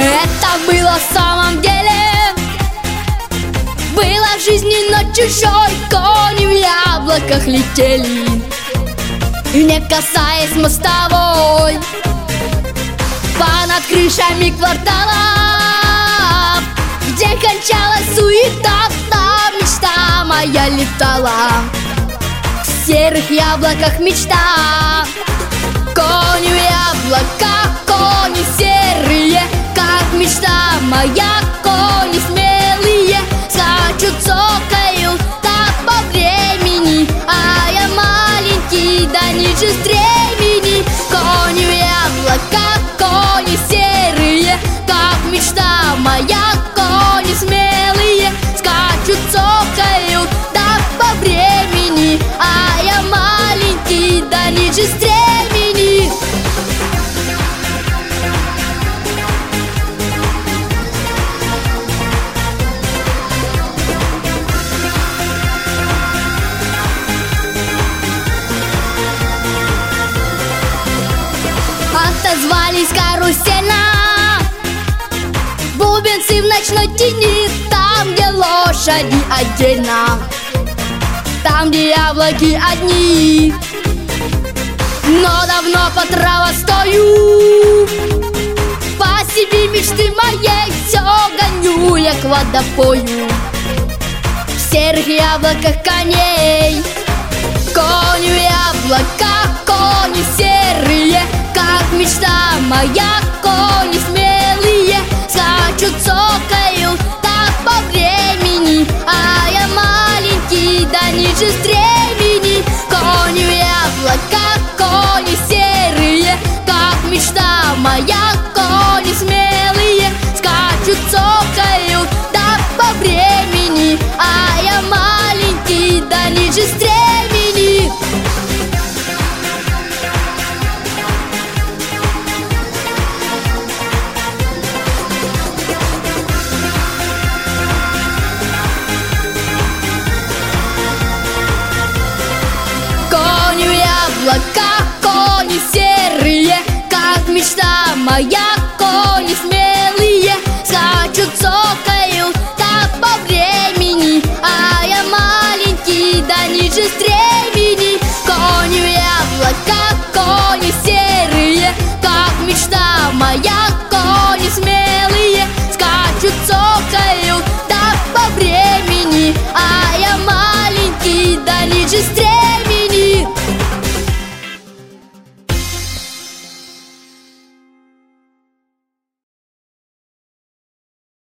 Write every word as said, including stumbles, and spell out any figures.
Это было в самом деле. Было в жизни, но чужой. Кони в яблоках летели, не касаясь мостовой. Понад крышами кварталов, где кончалась суета, там мечта моя летала. В серых яблоках мечта. Кони в яблоках, кони серые, как мечта моя. Кони смелые, скачут, цокают, так по времени, а я маленький, да ниже стремени. Кони в яблоках, кони серые, как мечта моя. Кони смелые, скачут, цокают, так по времени, а я маленький, да ниже стремени. Отозвались карусельно бубенцы в ночной тени, там, где лошади отдельно, там, где яблоки одни. Но давно по травостою, по себе мечты моей все гоню я к водопою. В серых яблоках коней. Кони в яблоках, кони серые, как мечта моя. Кони смелые, скачут, цокают, так по времени, а я маленький, да ниже стремени. Кони в яблоках, кони серые, как мечта моя. Кони смелые, скачут, цокают, так по времени, а я маленький, да ниже стремени. Кони в яблоках, кони серые, как мечта моя. Кони смелые, скачут, цокают, так по времени, а я маленький, да ниже стремени. Кони в яблоках, кони серые, как мечта моя.